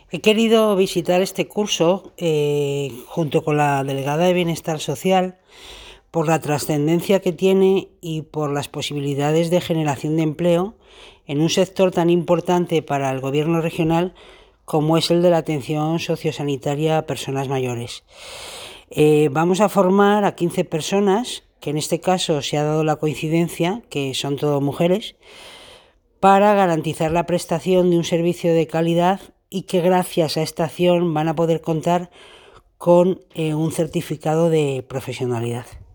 He querido visitar este curso junto con la delegada de Bienestar Social por la trascendencia que tiene y por las posibilidades de generación de empleo en un sector tan importante para el gobierno regional como es el de la atención sociosanitaria a personas mayores. Vamos a formar a 15 personas, que en este caso se ha dado la coincidencia que son todas mujeres, para garantizar la prestación de un servicio de calidad y que gracias a esta acción van a poder contar con un certificado de profesionalidad.